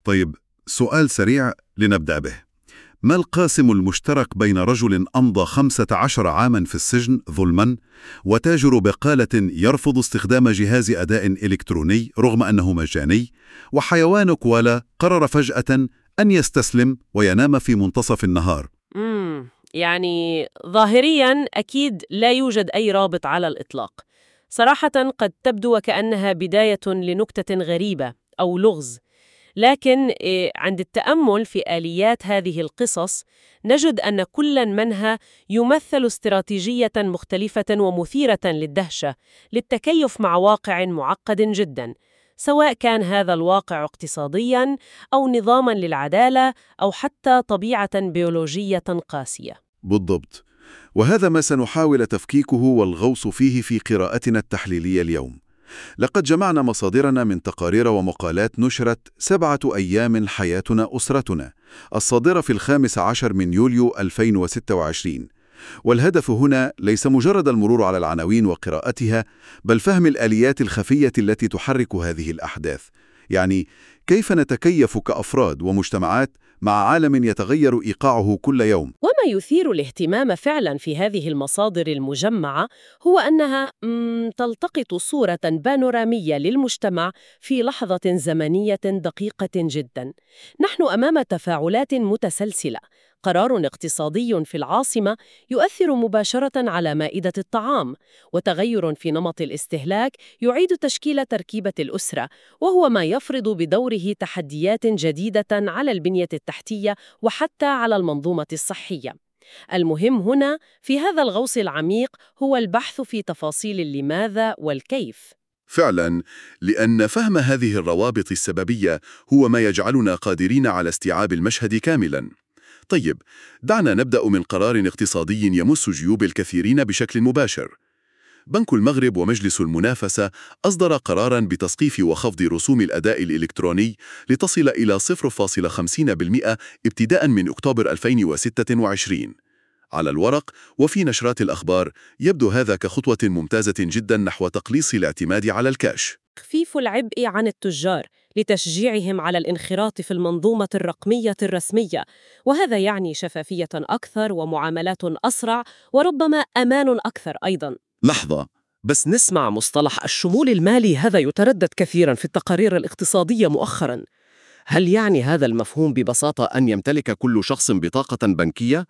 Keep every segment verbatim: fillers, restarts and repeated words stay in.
طيب، سؤال سريع لنبدأ به. ما القاسم المشترك بين رجل أمضى خمسة عشر عاماً في السجن ظلماً وتاجر بقالة يرفض استخدام جهاز أداء إلكتروني رغم أنه مجاني، وحيوان كوالا قرر فجأة أن يستسلم وينام في منتصف النهار؟ امم يعني ظاهرياً أكيد لا يوجد أي رابط على الإطلاق. صراحة قد تبدو وكأنها بداية لنكتة غريبة أو لغز، لكن إيه، عند التأمل في آليات هذه القصص نجد أن كل منها يمثل استراتيجية مختلفة ومثيرة للدهشة للتكيف مع واقع معقد جدا، سواء كان هذا الواقع اقتصادياً أو نظاماً للعدالة أو حتى طبيعة بيولوجية قاسية. بالضبط، وهذا ما سنحاول تفكيكه والغوص فيه في قراءتنا التحليلية اليوم. لقد جمعنا مصادرنا من تقارير ومقالات نشرت سبعة أيام حياتنا أسرتنا الصادرة في الخامس عشر من يوليو ألفين وستة وعشرين، والهدف هنا ليس مجرد المرور على العناوين وقراءتها، بل فهم الآليات الخفية التي تحرك هذه الأحداث. يعني كيف نتكيف كأفراد ومجتمعات مع عالم يتغير إيقاعه كل يوم. وما يثير الاهتمام فعلا في هذه المصادر المجمعة هو أنها مم، تلتقط صورة بانورامية للمجتمع في لحظة زمنية دقيقة جدا. نحن أمام تفاعلات متسلسلة. قرار اقتصادي في العاصمة يؤثر مباشرة على مائدة الطعام، وتغير في نمط الاستهلاك يعيد تشكيل تركيبة الأسرة، وهو ما يفرض بدوره تحديات جديدة على البنية التحتية وحتى على المنظومة الصحية. المهم هنا في هذا الغوص العميق هو البحث في تفاصيل اللماذا والكيف. فعلا، لأن فهم هذه الروابط السببية هو ما يجعلنا قادرين على استيعاب المشهد كاملا. طيب، دعنا نبدأ من قرار اقتصادي يمس جيوب الكثيرين بشكل مباشر. بنك المغرب ومجلس المنافسة أصدر قراراً بتسقيف وخفض رسوم الأداء الإلكتروني لتصل إلى صفر فاصلة خمسين بالمئة ابتداءً من أكتوبر ألفين وستة وعشرين. على الورق وفي نشرات الأخبار يبدو هذا كخطوة ممتازة جداً نحو تقليص الاعتماد على الكاش. تخفيف العبء عن التجار لتشجيعهم على الانخراط في المنظومة الرقمية الرسمية، وهذا يعني شفافية أكثر ومعاملات أسرع وربما أمان أكثر أيضاً. لحظة، بس نسمع مصطلح الشمول المالي، هذا يتردد كثيراً في التقارير الاقتصادية مؤخراً. هل يعني هذا المفهوم ببساطة أن يمتلك كل شخص بطاقة بنكية؟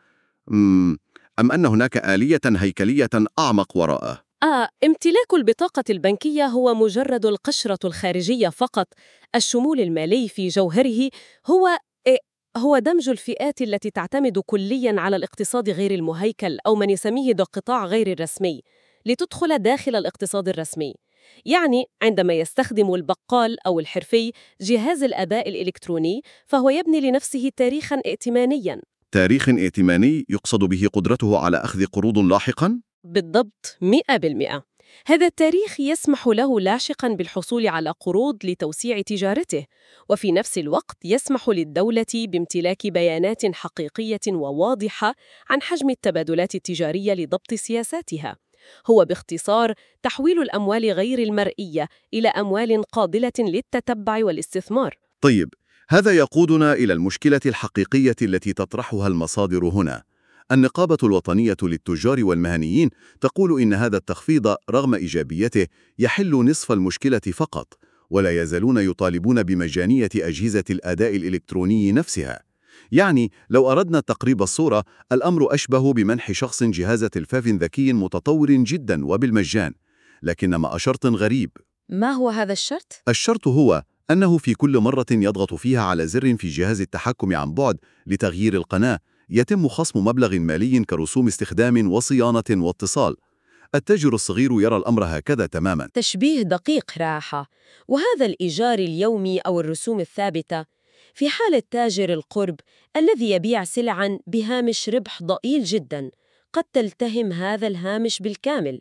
مم، أم أن هناك آلية هيكلية أعمق وراءه؟ آه، امتلاك البطاقة البنكية هو مجرد القشرة الخارجية فقط. الشمول المالي في جوهره هو إيه؟ هو دمج الفئات التي تعتمد كلياً على الاقتصاد غير المهيكل أو من يسميه ده القطاع غير الرسمي لتدخل داخل الاقتصاد الرسمي. يعني عندما يستخدم البقال أو الحرفي جهاز الأداء الإلكتروني فهو يبني لنفسه تاريخاً ائتمانياً. تاريخ ائتماني يقصد به قدرته على أخذ قروض لاحقاً؟ بالضبط، مئة بالمئة. هذا التاريخ يسمح له لاحقاً بالحصول على قروض لتوسيع تجارته، وفي نفس الوقت يسمح للدولة بامتلاك بيانات حقيقية وواضحة عن حجم التبادلات التجارية لضبط سياساتها. هو باختصار تحويل الأموال غير المرئية إلى أموال قابلة للتتبع والاستثمار. طيب، هذا يقودنا إلى المشكلة الحقيقية التي تطرحها المصادر هنا. النقابة الوطنية للتجار والمهنيين تقول إن هذا التخفيض رغم إيجابيته يحل نصف المشكلة فقط، ولا يزالون يطالبون بمجانية أجهزة الأداء الإلكتروني نفسها. يعني لو أردنا تقريب الصورة، الأمر أشبه بمنح شخص جهاز تلفاز ذكي متطور جدا وبالمجان، لكن مع شرط غريب. ما هو هذا الشرط؟ الشرط هو أنه في كل مرة يضغط فيها على زر في جهاز التحكم عن بعد لتغيير القناة يتم خصم مبلغ مالي كرسوم استخدام وصيانة واتصال. التاجر الصغير يرى الأمر هكذا تماما. تشبيه دقيق راحة. وهذا الإيجار اليومي أو الرسوم الثابتة في حال التاجر القرب الذي يبيع سلعاً بهامش ربح ضئيل جداً قد تلتهم هذا الهامش بالكامل.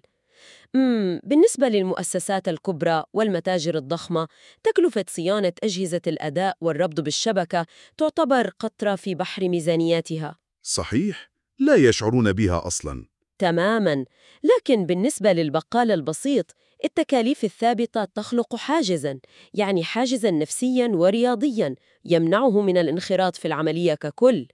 مم. بالنسبة للمؤسسات الكبرى والمتاجر الضخمة، تكلفة صيانة أجهزة الأداء والربط بالشبكة تعتبر قطرة في بحر ميزانياتها. صحيح، لا يشعرون بها أصلاً. تماماً. لكن بالنسبة للبقال البسيط التكاليف الثابتة تخلق حاجزاً، يعني حاجزاً نفسياً ورياضياً يمنعه من الانخراط في العملية ككل.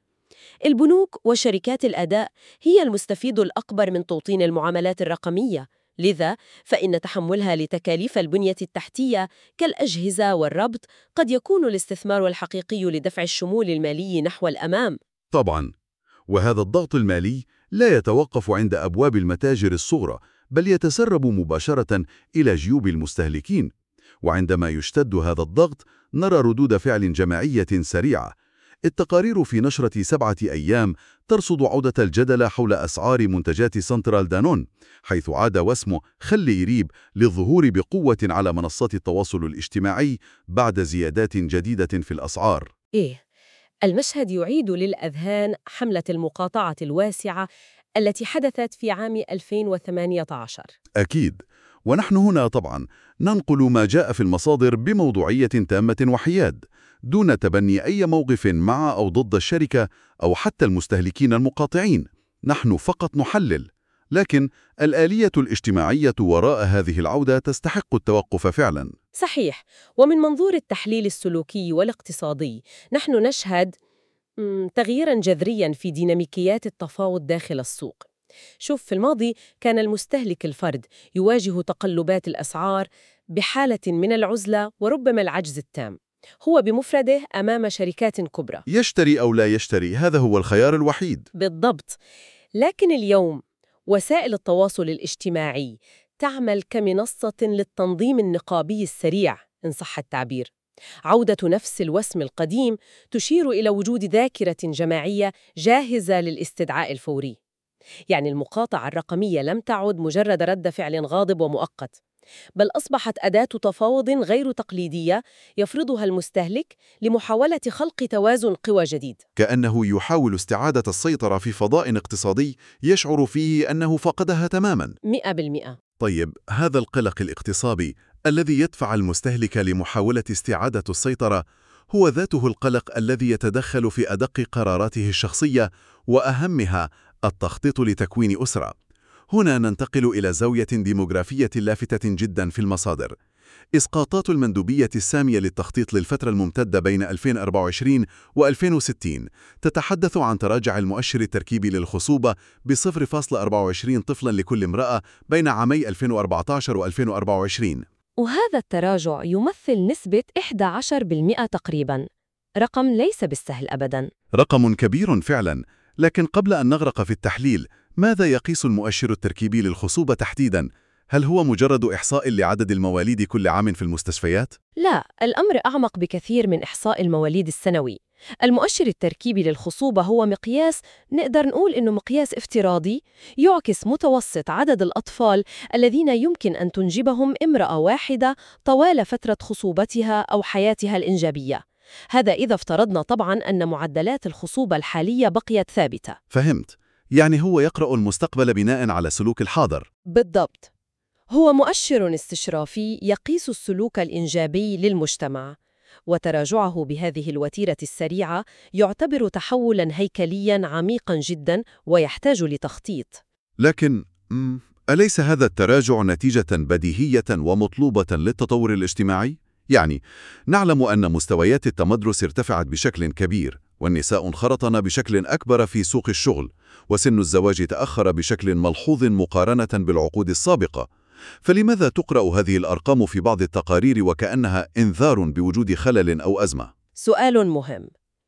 البنوك وشركات الأداء هي المستفيد الأكبر من توطين المعاملات الرقمية، لذا فإن تحملها لتكاليف البنية التحتية كالأجهزة والربط قد يكون الاستثمار الحقيقي لدفع الشمول المالي نحو الأمام. طبعاً، وهذا الضغط المالي لا يتوقف عند أبواب المتاجر الصغرى، بل يتسرب مباشرة إلى جيوب المستهلكين. وعندما يشتد هذا الضغط نرى ردود فعل جماعية سريعة. التقارير في نشرة سبعة أيام ترصد عودة الجدل حول أسعار منتجات سنترال دانون، حيث عاد واسمه خل يريب للظهور بقوة على منصات التواصل الاجتماعي بعد زيادات جديدة في الأسعار. إيه، المشهد يعيد للأذهان حملة المقاطعة الواسعة التي حدثت في عام ألفين وثمانية عشر. أكيد، ونحن هنا طبعاً ننقل ما جاء في المصادر بموضوعية تامة وحياد، دون تبني أي موقف مع أو ضد الشركة أو حتى المستهلكين المقاطعين. نحن فقط نحلل، لكن الآلية الاجتماعية وراء هذه العودة تستحق التوقف فعلاً. صحيح، ومن منظور التحليل السلوكي والاقتصادي نحن نشهد مم، تغييراً جذرياً في ديناميكيات التفاوض داخل السوق. شوف، في الماضي كان المستهلك الفرد يواجه تقلبات الأسعار بحالة من العزلة وربما العجز التام، هو بمفرده أمام شركات كبرى. يشتري أو لا يشتري، هذا هو الخيار الوحيد. بالضبط. لكن اليوم وسائل التواصل الاجتماعي تعمل كمنصة للتنظيم النقابي السريع إن صح التعبير. عودة نفس الوسم القديم تشير إلى وجود ذاكرة جماعية جاهزة للاستدعاء الفوري. يعني المقاطعة الرقمية لم تعد مجرد رد فعل غاضب ومؤقت، بل أصبحت أداة تفاوض غير تقليدية يفرضها المستهلك لمحاولة خلق توازن قوى جديد. كأنه يحاول استعادة السيطرة في فضاء اقتصادي يشعر فيه أنه فقدها تماماً. مئة بالمئة. طيب، هذا القلق الاقتصادي الذي يدفع المستهلك لمحاولة استعادة السيطرة هو ذاته القلق الذي يتدخل في أدق قراراته الشخصية وأهمها التخطيط لتكوين أسرة. هنا ننتقل إلى زاوية ديموغرافية لافتة جدا في المصادر. إسقاطات المندوبية السامية للتخطيط للفترة الممتدة بين ألفين وأربعة وعشرين وألفين وستين تتحدث عن تراجع المؤشر التركيبي للخصوبة ب صفر فاصلة أربعة وعشرين طفلاً لكل امرأة بين عامي ألفين وأربعة عشر وألفين وأربعة وعشرين. وهذا التراجع يمثل نسبة إحدى عشر بالمئة تقريباً، رقم ليس بالسهل أبداً. رقم كبير فعلاً، لكن قبل أن نغرق في التحليل، ماذا يقيس المؤشر التركيبي للخصوبة تحديداً؟ هل هو مجرد إحصاء لعدد المواليد كل عام في المستشفيات؟ لا، الأمر أعمق بكثير من إحصاء المواليد السنوي. المؤشر التركيبي للخصوبة هو مقياس، نقدر نقول إنه مقياس افتراضي يعكس متوسط عدد الأطفال الذين يمكن أن تنجبهم امرأة واحدة طوال فترة خصوبتها أو حياتها الإنجابية. هذا إذا افترضنا طبعاً أن معدلات الخصوبة الحالية بقيت ثابتة. فهمت، يعني هو يقرأ المستقبل بناء على سلوك الحاضر. بالضبط، هو مؤشر استشرافي يقيس السلوك الإنجابي للمجتمع، وتراجعه بهذه الوتيرة السريعة يعتبر تحولاً هيكلياً عميقاً جداً ويحتاج لتخطيط. لكن مم، أليس هذا التراجع نتيجة بديهية ومطلوبة للتطور الاجتماعي؟ يعني نعلم أن مستويات التمدرس ارتفعت بشكل كبير، والنساء انخرطن بشكل أكبر في سوق الشغل، وسن الزواج تأخر بشكل ملحوظ مقارنة بالعقود السابقة. فلماذا تقرأ هذه الأرقام في بعض التقارير وكأنها إنذار بوجود خلل أو أزمة؟ سؤال مهم.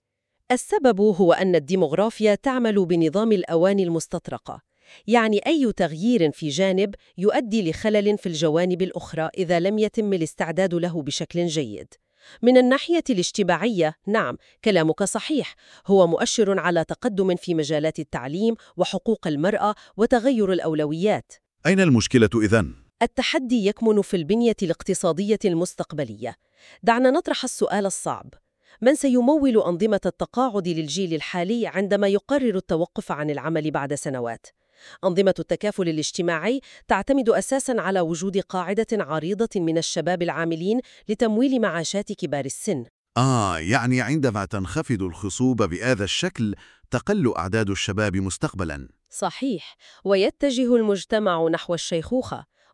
السبب هو أن الديموغرافيا تعمل بنظام الأواني المستطرقة، يعني أي تغيير في جانب يؤدي لخلل في الجوانب الأخرى إذا لم يتم الاستعداد له بشكل جيد. من الناحية الاجتماعية، نعم، كلامك صحيح، هو مؤشر على تقدم في مجالات التعليم وحقوق المرأة وتغير الأولويات. أين المشكلة إذن؟ التحدي يكمن في البنية الاقتصادية المستقبلية. دعنا نطرح السؤال الصعب: من سيمول أنظمة التقاعد للجيل الحالي عندما يقرر التوقف عن العمل بعد سنوات؟ أنظمة التكافل الاجتماعي تعتمد أساساً على وجود قاعدة عريضة من الشباب العاملين لتمويل معاشات كبار السن. آه، يعني عندما تنخفض الخصوبة بهذا الشكل تقل أعداد الشباب مستقبلاً. صحيح، ويتجه المجتمع نحو الشيخوخة،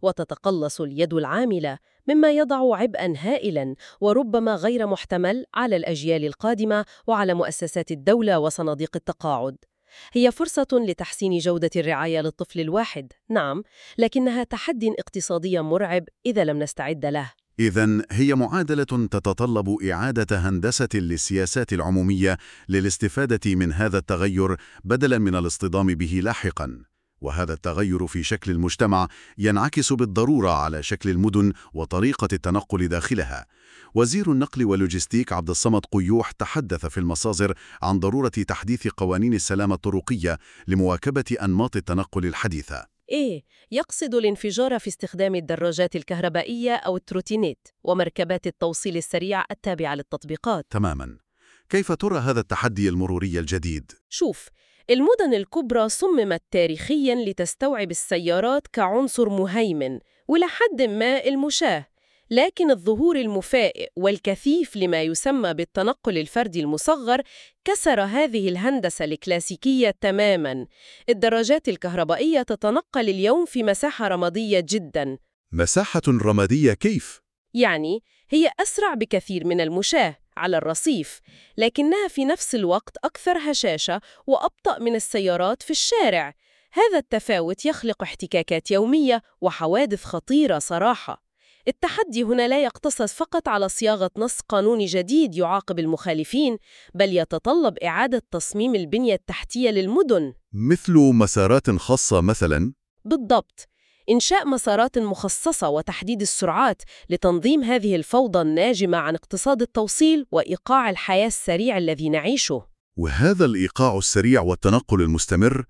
وتتقلص اليد العاملة، مما يضع عبئاً هائلاً وربما غير محتمل على الأجيال القادمة وعلى مؤسسات الدولة وصناديق التقاعد. هي فرصة لتحسين جودة الرعاية للطفل الواحد، نعم، لكنها تحدي اقتصادي مرعب إذا لم نستعد له. إذن هي معادلة تتطلب إعادة هندسة للسياسات العمومية للاستفادة من هذا التغير بدلاً من الاصطدام به لاحقاً. وهذا التغير في شكل المجتمع ينعكس بالضرورة على شكل المدن وطريقة التنقل داخلها. وزير النقل واللوجستيك عبد الصمد قيوح تحدث في المصادر عن ضرورة تحديث قوانين السلامة الطرقية لمواكبة أنماط التنقل الحديثة. إيه، يقصد الانفجار في استخدام الدراجات الكهربائية أو التروتينيت ومركبات التوصيل السريع التابعة للتطبيقات. تماماً. كيف ترى هذا التحدي المروري الجديد؟ شوف، المدن الكبرى صممت تاريخياً لتستوعب السيارات كعنصر مهيمن ولحد ما المشاة، لكن الظهور المفاجئ والكثيف لما يسمى بالتنقل الفردي المصغر كسر هذه الهندسة الكلاسيكية تماماً. الدراجات الكهربائية تتنقل اليوم في مساحة رمادية جداً. مساحة رمادية كيف؟ يعني هي أسرع بكثير من المشاة على الرصيف، لكنها في نفس الوقت أكثر هشاشة وأبطأ من السيارات في الشارع. هذا التفاوت يخلق احتكاكات يومية وحوادث خطيرة صراحة. التحدي هنا لا يقتصر فقط على صياغة نص قانوني جديد يعاقب المخالفين، بل يتطلب إعادة تصميم البنية التحتية للمدن. مثل مسارات خاصة مثلاً؟ بالضبط، إنشاء مسارات مخصصة وتحديد السرعات لتنظيم هذه الفوضى الناجمة عن اقتصاد التوصيل وإيقاع الحياة السريع الذي نعيشه. وهذا الإيقاع السريع والتنقل المستمر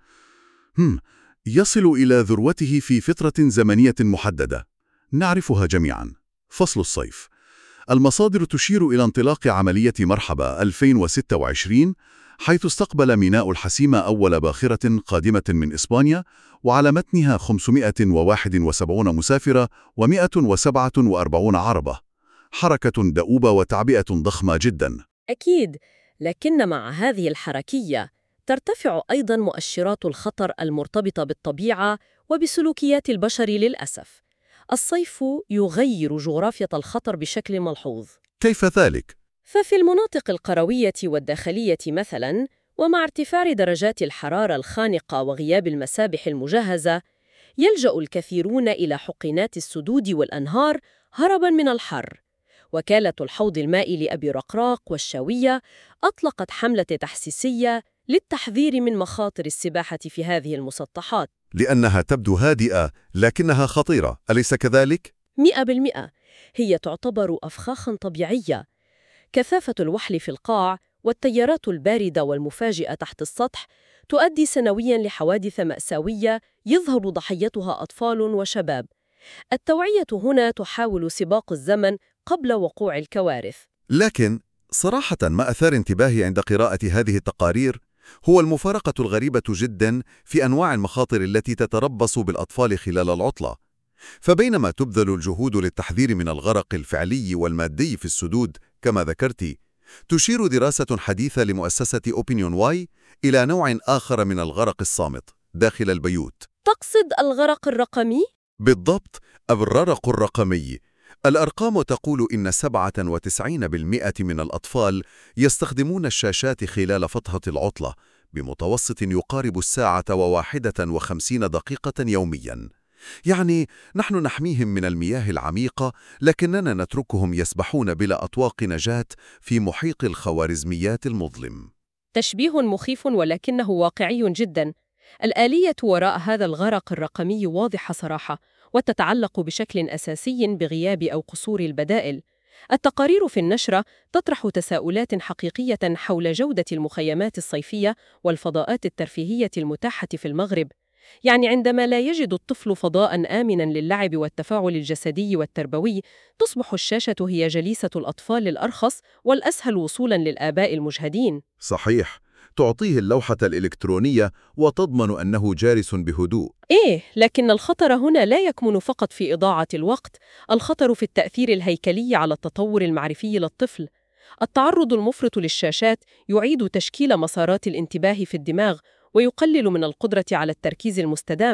هم يصل إلى ذروته في فترة زمنية محددة نعرفها جميعاً، فصل الصيف. المصادر تشير إلى انطلاق عملية مرحبا ألفين وستة وعشرين، حيث استقبل ميناء الحسيمة أول باخرة قادمة من إسبانيا، وعلى متنها خمسمائة وواحد وسبعين مسافرة ومائة وسبعة وأربعين عربة. حركة دؤوبة وتعبئة ضخمة جداً. أكيد، لكن مع هذه الحركية ترتفع أيضاً مؤشرات الخطر المرتبطة بالطبيعة وبسلوكيات البشر للأسف. الصيف يغير جغرافية الخطر بشكل ملحوظ. كيف ذلك؟ ففي المناطق القروية والداخلية مثلاً، ومع ارتفاع درجات الحرارة الخانقة وغياب المسابح المجهزة، يلجأ الكثيرون إلى حقنات السدود والأنهار هرباً من الحر. وكالة الحوض المائي لأبي رقراق والشاوية أطلقت حملة تحسيسية للتحذير من مخاطر السباحة في هذه المسطحات. لأنها تبدو هادئة لكنها خطيرة، أليس كذلك؟ مئة بالمئة. هي تعتبر أفخاخاً طبيعية. كثافة الوحل في القاع والتيارات الباردة والمفاجئة تحت السطح تؤدي سنوياً لحوادث مأساوية يظهر ضحيتها أطفال وشباب. التوعية هنا تحاول سباق الزمن قبل وقوع الكوارث. لكن صراحة ما أثار انتباهي عند قراءة هذه التقارير هو المفارقة الغريبة جدا في أنواع المخاطر التي تتربص بالأطفال خلال العطلة. فبينما تبذل الجهود للتحذير من الغرق الفعلي والمادي في السدود كما ذكرت، تشير دراسة حديثة لمؤسسة أوبينيون واي إلى نوع آخر من الغرق الصامت داخل البيوت. تقصد الغرق الرقمي؟ بالضبط، الغرق الرقمي. الأرقام تقول إن سبعة وتسعين بالمئة من الأطفال يستخدمون الشاشات خلال فترة العطلة بمتوسط يقارب الساعة وواحدة وخمسين دقيقة يومياً. يعني نحن نحميهم من المياه العميقة، لكننا نتركهم يسبحون بلا أطواق نجاة في محيط الخوارزميات المظلم. تشبيه مخيف ولكنه واقعي جداً. الآلية وراء هذا الغرق الرقمي واضحة صراحة، وتتعلق بشكل أساسي بغياب أو قصور البدائل. التقارير في النشرة تطرح تساؤلات حقيقية حول جودة المخيمات الصيفية والفضاءات الترفيهية المتاحة في المغرب. يعني عندما لا يجد الطفل فضاء آمناً للعب والتفاعل الجسدي والتربوي، تصبح الشاشة هي جليسة الأطفال الأرخص والأسهل وصولاً للآباء المجهدين. صحيح، تعطيه اللوحة الإلكترونية وتضمن أنه جالس بهدوء. إيه، لكن الخطر هنا لا يكمن فقط في إضاعة الوقت. الخطر في التأثير الهيكلي على التطور المعرفي للطفل. التعرض المفرط للشاشات يعيد تشكيل مسارات الانتباه في الدماغ ويقلل من القدرة على التركيز المستدام،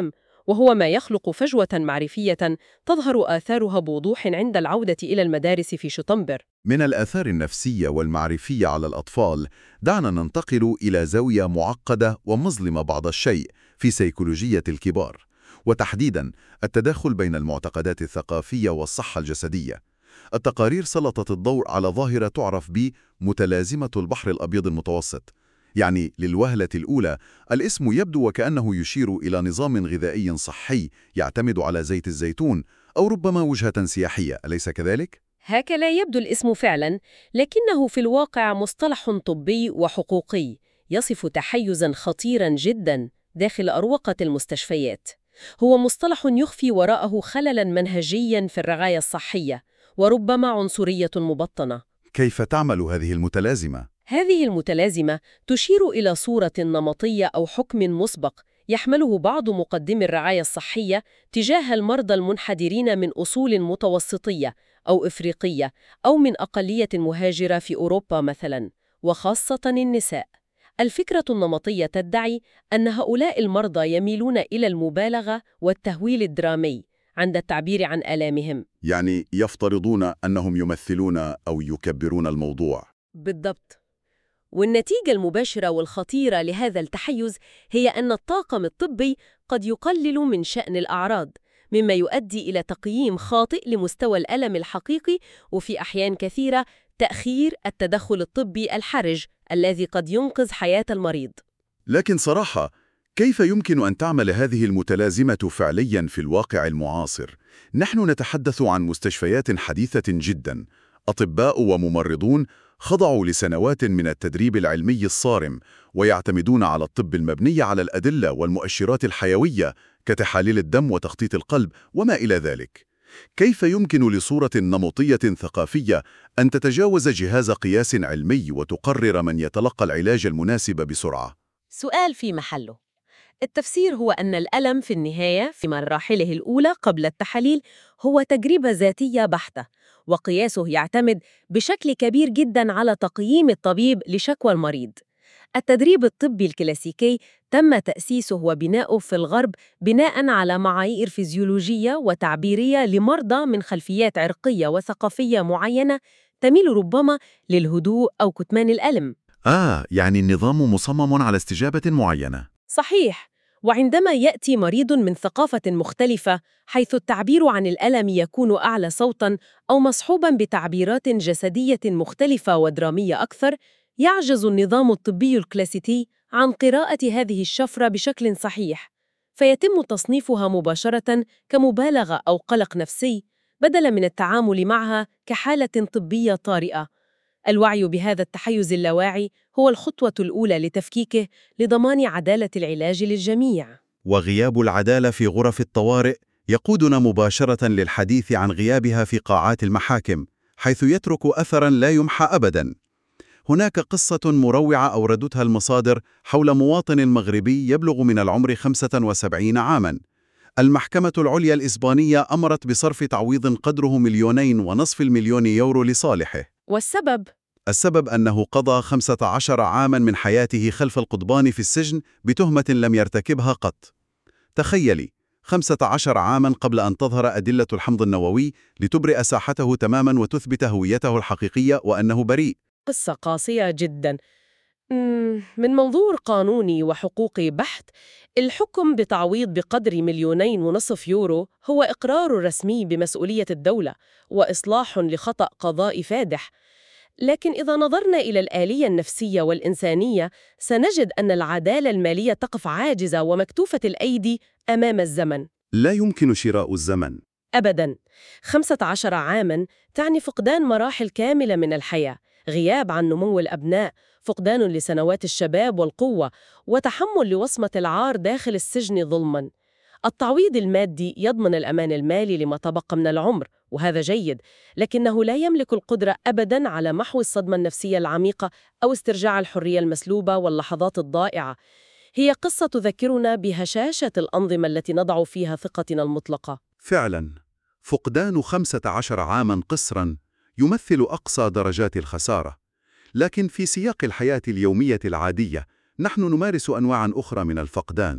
وهو ما يخلق فجوة معرفية تظهر آثارها بوضوح عند العودة إلى المدارس في شطنبر. من الآثار النفسية والمعرفية على الأطفال، دعنا ننتقل إلى زاوية معقدة ومظلمة بعض الشيء في سيكولوجية الكبار، وتحديداً التداخل بين المعتقدات الثقافية والصحة الجسدية. التقارير سلطت الضوء على ظاهرة تعرف بمتلازمة البحر الأبيض المتوسط. يعني للوهلة الأولى الاسم يبدو وكأنه يشير إلى نظام غذائي صحي يعتمد على زيت الزيتون أو ربما وجهة سياحية، أليس كذلك؟ هكذا يبدو الاسم فعلا، لكنه في الواقع مصطلح طبي وحقوقي يصف تحيزا خطيرا جدا داخل أروقة المستشفيات. هو مصطلح يخفي وراءه خللا منهجيا في الرعاية الصحية، وربما عنصرية مبطنة. كيف تعمل هذه المتلازمة؟ هذه المتلازمة تشير إلى صورة نمطية أو حكم مسبق يحمله بعض مقدمي الرعاية الصحية تجاه المرضى المنحدرين من أصول متوسطية أو إفريقية أو من أقلية مهاجرة في أوروبا مثلاً، وخاصة النساء. الفكرة النمطية تدعي أن هؤلاء المرضى يميلون إلى المبالغة والتهويل الدرامي عند التعبير عن آلامهم. يعني يفترضون أنهم يمثلون أو يكبرون الموضوع. بالضبط. والنتيجة المباشرة والخطيرة لهذا التحيز هي أن الطاقم الطبي قد يقلل من شأن الأعراض، مما يؤدي إلى تقييم خاطئ لمستوى الألم الحقيقي، وفي أحيان كثيرة تأخير التدخل الطبي الحرج الذي قد ينقذ حياة المريض. لكن صراحة، كيف يمكن أن تعمل هذه المتلازمة فعلياً في الواقع المعاصر؟ نحن نتحدث عن مستشفيات حديثة جداً، أطباء وممرضون خضعوا لسنوات من التدريب العلمي الصارم، ويعتمدون على الطب المبني على الأدلة والمؤشرات الحيوية كتحاليل الدم وتخطيط القلب وما إلى ذلك. كيف يمكن لصورة نمطية ثقافية أن تتجاوز جهاز قياس علمي وتقرر من يتلقى العلاج المناسب بسرعة؟ سؤال في محله. التفسير هو أن الألم في النهاية في مراحله الأولى قبل التحاليل هو تجربة ذاتية بحتة، وقياسه يعتمد بشكل كبير جداً على تقييم الطبيب لشكوى المريض. التدريب الطبي الكلاسيكي تم تأسيسه وبناؤه في الغرب بناء على معايير فيزيولوجية وتعبيرية لمرضى من خلفيات عرقية وثقافية معينة تميل ربما للهدوء أو كتمان الألم. آه، يعني النظام مصمم على استجابة معينة. صحيح. وعندما يأتي مريض من ثقافة مختلفة حيث التعبير عن الألم يكون أعلى صوتاً أو مصحوباً بتعبيرات جسدية مختلفة ودرامية أكثر، يعجز النظام الطبي الكلاسيكي عن قراءة هذه الشفرة بشكل صحيح، فيتم تصنيفها مباشرة كمبالغة أو قلق نفسي بدلاً من التعامل معها كحالة طبية طارئة. الوعي بهذا التحيز اللاواعي هو الخطوة الأولى لتفكيكه لضمان عدالة العلاج للجميع. وغياب العدالة في غرف الطوارئ يقودنا مباشرة للحديث عن غيابها في قاعات المحاكم، حيث يترك أثراً لا يمحى أبداً. هناك قصة مروعة أوردتها المصادر حول مواطن مغربي يبلغ من العمر خمسة وسبعين عاماً. المحكمة العليا الإسبانية أمرت بصرف تعويض قدره مليونين ونصف المليون يورو لصالحه. والسبب؟ السبب أنه قضى خمسة عشر عاماً من حياته خلف القضبان في السجن بتهمة لم يرتكبها قط. تخيلي، خمسة عشر عاماً قبل أن تظهر أدلة الحمض النووي لتبرئ ساحته تماماً وتثبت هويته الحقيقية وأنه بريء. قصة قاسية جداً. من منظور قانوني وحقوقي بحت، الحكم بتعويض بقدر مليونين ونصف يورو هو إقرار رسمي بمسؤولية الدولة وإصلاح لخطأ قضائي فادح. لكن إذا نظرنا إلى الآلية النفسية والإنسانية سنجد أن العدالة المالية تقف عاجزة ومكتوفة الأيدي أمام الزمن. لا يمكن شراء الزمن. أبداً. خمسة عشر عاماً تعني فقدان مراحل كاملة من الحياة، غياب عن نمو الأبناء، فقدان لسنوات الشباب والقوة، وتحمل لوصمة العار داخل السجن ظلماً. التعويض المادي يضمن الأمان المالي لما تبقى من العمر، وهذا جيد، لكنه لا يملك القدرة أبداً على محو الصدمة النفسية العميقة أو استرجاع الحرية المسلوبة واللحظات الضائعة. هي قصة تذكرنا بهشاشة الأنظمة التي نضع فيها ثقتنا المطلقة. فعلاً، فقدان خمسة عشر عاماً قصراً يمثل أقصى درجات الخسارة. لكن في سياق الحياة اليومية العادية، نحن نمارس أنواعاً أخرى من الفقدان.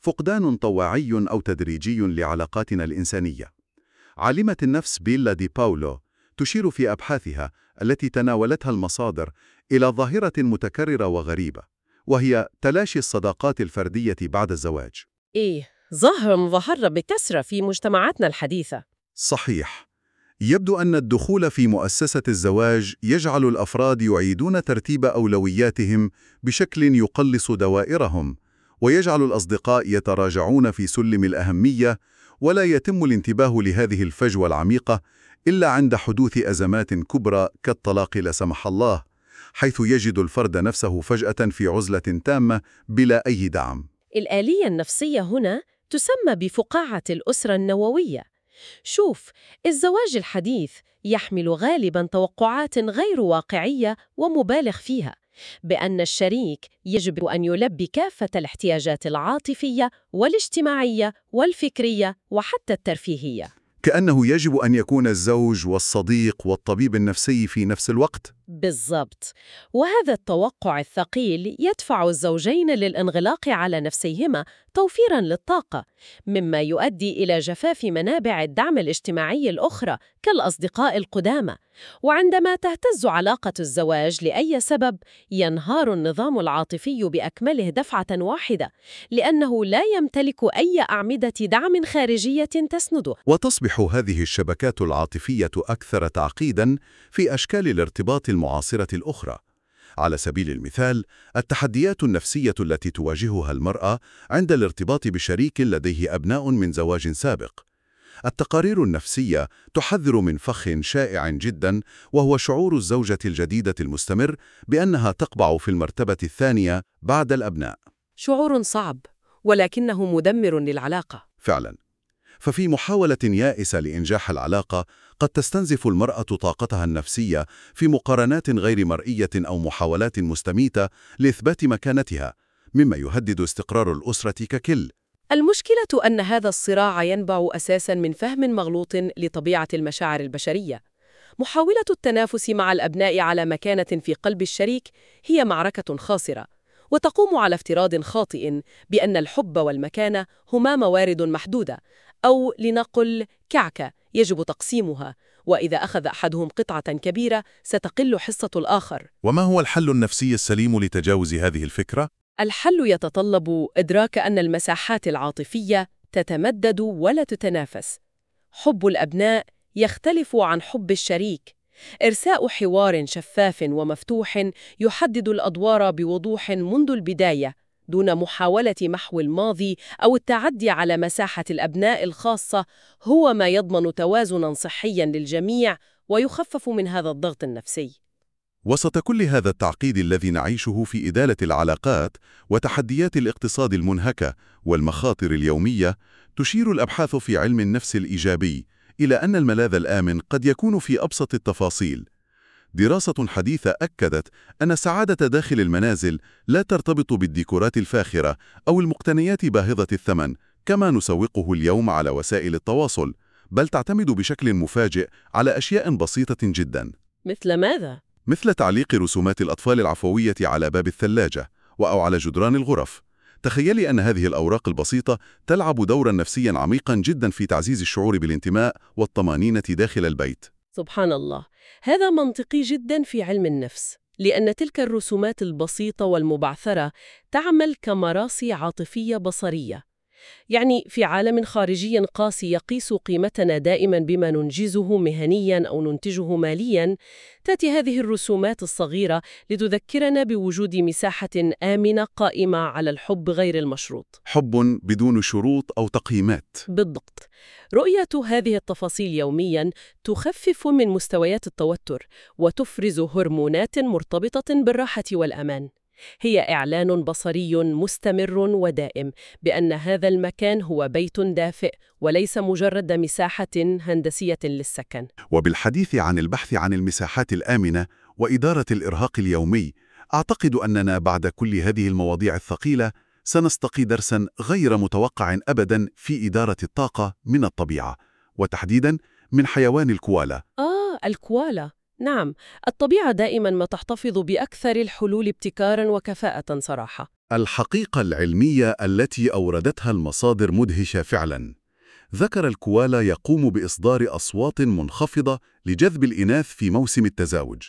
فقدان طواعي أو تدريجي لعلاقاتنا الإنسانية. عالمة النفس بيلا دي باولو تشير في أبحاثها التي تناولتها المصادر إلى ظاهرة متكررة وغريبة، وهي تلاشي الصداقات الفردية بعد الزواج. إيه، ظاهرة مظهرة بكثرة في مجتمعاتنا الحديثة. صحيح. يبدو أن الدخول في مؤسسة الزواج يجعل الأفراد يعيدون ترتيب أولوياتهم بشكل يقلص دوائرهم، ويجعل الأصدقاء يتراجعون في سلم الأهمية، ولا يتم الانتباه لهذه الفجوة العميقة إلا عند حدوث أزمات كبرى كالطلاق لا سمح الله، حيث يجد الفرد نفسه فجأة في عزلة تامة بلا أي دعم. الآلية النفسية هنا تسمى بفقاعة الأسرة النووية. شوف، الزواج الحديث يحمل غالباً توقعات غير واقعية ومبالغ فيها، بأن الشريك يجب أن يلبي كافة الاحتياجات العاطفية والاجتماعية والفكرية وحتى الترفيهية. كأنه يجب أن يكون الزوج والصديق والطبيب النفسي في نفس الوقت. بالضبط، وهذا التوقع الثقيل يدفع الزوجين للانغلاق على نفسيهما توفيراً للطاقة، مما يؤدي إلى جفاف منابع الدعم الاجتماعي الأخرى كالأصدقاء القدامى. وعندما تهتز علاقة الزواج لأي سبب، ينهار النظام العاطفي بأكمله دفعة واحدة، لأنه لا يمتلك أي أعمدة دعم خارجية تسنده. وتصبح هذه الشبكات العاطفية أكثر تعقيداً في أشكال الارتباط المعاصرة الأخرى. على سبيل المثال، التحديات النفسية التي تواجهها المرأة عند الارتباط بشريك لديه أبناء من زواج سابق. التقارير النفسية تحذر من فخ شائع جداً، وهو شعور الزوجة الجديدة المستمر بأنها تقبع في المرتبة الثانية بعد الأبناء. شعور صعب، ولكنه مدمر للعلاقة. فعلاً. ففي محاولة يائسة لإنجاح العلاقة، قد تستنزف المرأة طاقتها النفسية في مقارنات غير مرئية أو محاولات مستميتة لإثبات مكانتها، مما يهدد استقرار الأسرة ككل. المشكلة أن هذا الصراع ينبع أساساً من فهم مغلوط لطبيعة المشاعر البشرية. محاولة التنافس مع الأبناء على مكانة في قلب الشريك هي معركة خاسرة، وتقوم على افتراض خاطئ بأن الحب والمكانة هما موارد محدودة، أو لنقل كعكة يجب تقسيمها، وإذا أخذ أحدهم قطعة كبيرة ستقل حصة الآخر. وما هو الحل النفسي السليم لتجاوز هذه الفكرة؟ الحل يتطلب إدراك أن المساحات العاطفية تتمدد ولا تتنافس. حب الأبناء يختلف عن حب الشريك. إرساء حوار شفاف ومفتوح يحدد الأدوار بوضوح منذ البداية، دون محاولة محو الماضي أو التعدي على مساحة الأبناء الخاصة، هو ما يضمن توازناً صحياً للجميع ويخفف من هذا الضغط النفسي. وسط كل هذا التعقيد الذي نعيشه في إدالة العلاقات وتحديات الاقتصاد المنهكة والمخاطر اليومية، تشير الأبحاث في علم النفس الإيجابي إلى أن الملاذ الآمن قد يكون في أبسط التفاصيل. دراسة حديثة أكدت أن السعادة داخل المنازل لا ترتبط بالديكورات الفاخرة أو المقتنيات باهظة الثمن كما نسوقه اليوم على وسائل التواصل، بل تعتمد بشكل مفاجئ على أشياء بسيطة جداً. مثل ماذا؟ مثل تعليق رسومات الأطفال العفوية على باب الثلاجة أو على جدران الغرف. تخيلي أن هذه الأوراق البسيطة تلعب دورا نفسيا عميقا جدا في تعزيز الشعور بالانتماء والطمأنينة داخل البيت. سبحان الله، هذا منطقي جدا في علم النفس، لأن تلك الرسومات البسيطة والمبعثرة تعمل كمراسي عاطفية بصرية. يعني في عالم خارجي قاسي يقيس قيمتنا دائما بما ننجزه مهنيا أو ننتجه ماليا، تأتي هذه الرسومات الصغيرة لتذكرنا بوجود مساحة آمنة قائمة على الحب غير المشروط. حب بدون شروط أو تقييمات. بالضبط. رؤية هذه التفاصيل يوميا تخفف من مستويات التوتر وتفرز هرمونات مرتبطة بالراحة والأمان. هي إعلان بصري مستمر ودائم بأن هذا المكان هو بيت دافئ وليس مجرد مساحة هندسية للسكن. وبالحديث عن البحث عن المساحات الآمنة وإدارة الإرهاق اليومي، أعتقد أننا بعد كل هذه المواضيع الثقيلة سنستقي درساً غير متوقع أبداً في إدارة الطاقة من الطبيعة، وتحديداً من حيوان الكوالا. آه، الكوالا. نعم، الطبيعة دائما ما تحتفظ بأكثر الحلول ابتكاراً وكفاءة صراحة. الحقيقة العلمية التي أوردتها المصادر مدهشة فعلاً. ذكر الكوالا يقوم بإصدار أصوات منخفضة لجذب الإناث في موسم التزاوج،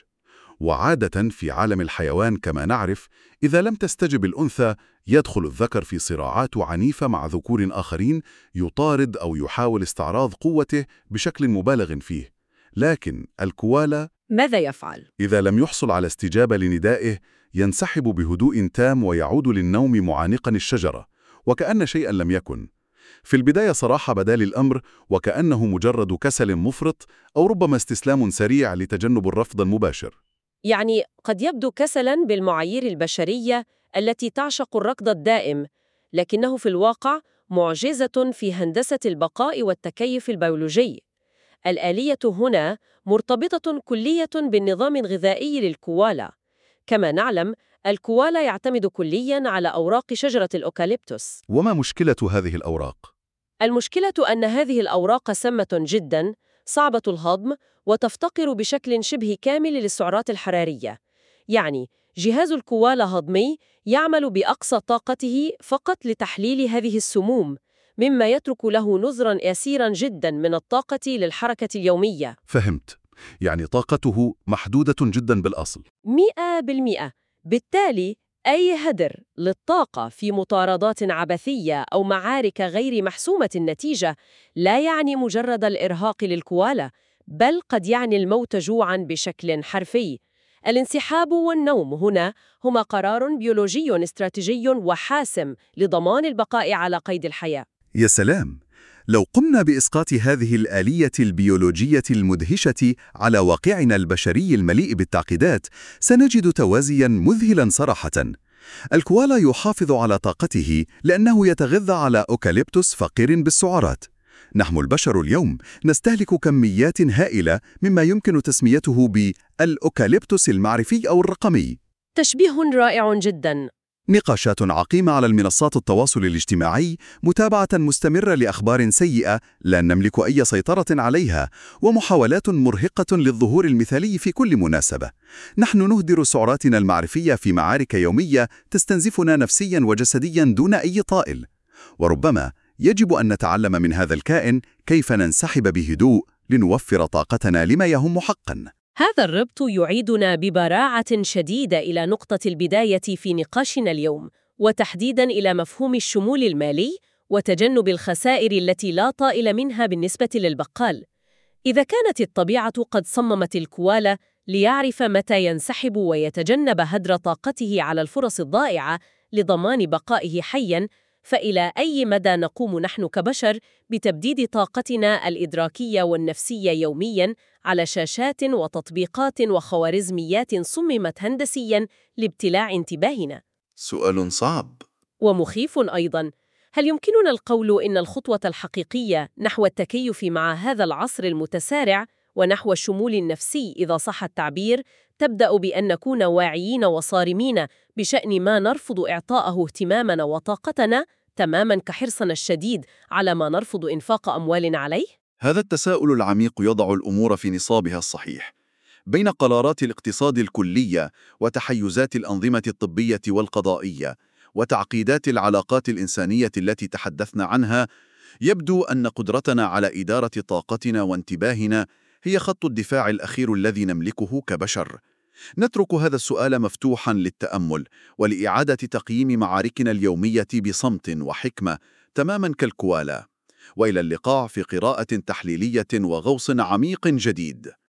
وعادة في عالم الحيوان كما نعرف إذا لم تستجب الأنثى يدخل الذكر في صراعات عنيفة مع ذكور آخرين يطارد أو يحاول استعراض قوته بشكل مبالغ فيه. لكن الكوالا ماذا يفعل؟ إذا لم يحصل على استجابة لندائه ينسحب بهدوء تام ويعود للنوم معانقا الشجرة وكأن شيئا لم يكن. في البداية صراحة بدا لي الأمر وكأنه مجرد كسل مفرط أو ربما استسلام سريع لتجنب الرفض المباشر. يعني قد يبدو كسلاً بالمعايير البشرية التي تعشق الركض الدائم، لكنه في الواقع معجزة في هندسة البقاء والتكيف البيولوجي. الآلية هنا مرتبطة كلية بالنظام الغذائي للكوالا. كما نعلم، الكوالا يعتمد كلياً على أوراق شجرة الأوكاليبتوس. وما مشكلة هذه الأوراق؟ المشكلة أن هذه الأوراق سامة جداً، صعبة الهضم، وتفتقر بشكل شبه كامل للسعرات الحرارية. يعني جهاز الكوالا هضمي يعمل بأقصى طاقته فقط لتحليل هذه السموم، مما يترك له نظراً يسيراً جداً من الطاقة للحركة اليومية. فهمت. يعني طاقته محدودة جدا بالأصل. مئة بالمئة. بالتالي أي هدر للطاقة في مطاردات عبثية أو معارك غير محسومة النتيجة لا يعني مجرد الإرهاق للكوالا، بل قد يعني الموت جوعاً بشكل حرفي. الانسحاب والنوم هنا هما قرار بيولوجي استراتيجي وحاسم لضمان البقاء على قيد الحياة. يا سلام! لو قمنا بإسقاط هذه الآلية البيولوجية المدهشة على واقعنا البشري المليء بالتعقيدات، سنجد توازياً مذهلاً صراحة. الكوالا يحافظ على طاقته لأنه يتغذى على أوكاليبتوس فقير بالسعرات. نحن البشر اليوم نستهلك كميات هائلة مما يمكن تسميته بالأوكاليبتوس المعرفي أو الرقمي. تشبيه رائع جداً. نقاشات عقيمة على المنصات التواصل الاجتماعي، متابعة مستمرة لأخبار سيئة لا نملك أي سيطرة عليها، ومحاولات مرهقة للظهور المثالي في كل مناسبة. نحن نهدر سعراتنا المعرفية في معارك يومية تستنزفنا نفسياً وجسدياً دون أي طائل. وربما يجب أن نتعلم من هذا الكائن كيف ننسحب بهدوء لنوفر طاقتنا لما يهم حقاً. هذا الربط يعيدنا ببراعة شديدة إلى نقطة البداية في نقاشنا اليوم، وتحديداً إلى مفهوم الشمول المالي وتجنب الخسائر التي لا طائل منها بالنسبة للبقال. إذا كانت الطبيعة قد صممت الكوالا ليعرف متى ينسحب ويتجنب هدر طاقته على الفرص الضائعة لضمان بقائه حياً، فإلى أي مدى نقوم نحن كبشر بتبديد طاقتنا الإدراكية والنفسية يومياً على شاشات وتطبيقات وخوارزميات صممت هندسياً لابتلاع انتباهنا؟ سؤال صعب ومخيف أيضاً. هل يمكننا القول إن الخطوة الحقيقية نحو التكيف مع هذا العصر المتسارع ونحو الشمول النفسي، إذا صح التعبير، تبدأ بأن نكون واعيين وصارمين بشأن ما نرفض إعطاءه اهتمامنا وطاقتنا، تماماً كحرصنا الشديد على ما نرفض إنفاق أموال عليه؟ هذا التساؤل العميق يضع الأمور في نصابها الصحيح. بين قرارات الاقتصاد الكلية وتحيزات الأنظمة الطبية والقضائية وتعقيدات العلاقات الإنسانية التي تحدثنا عنها، يبدو أن قدرتنا على إدارة طاقتنا وانتباهنا هي خط الدفاع الأخير الذي نملكه كبشر. نترك هذا السؤال مفتوحاً للتأمل ولإعادة تقييم معاركنا اليومية بصمت وحكمة، تماماً كالكوالا. وإلى اللقاء في قراءة تحليلية وغوص عميق جديد.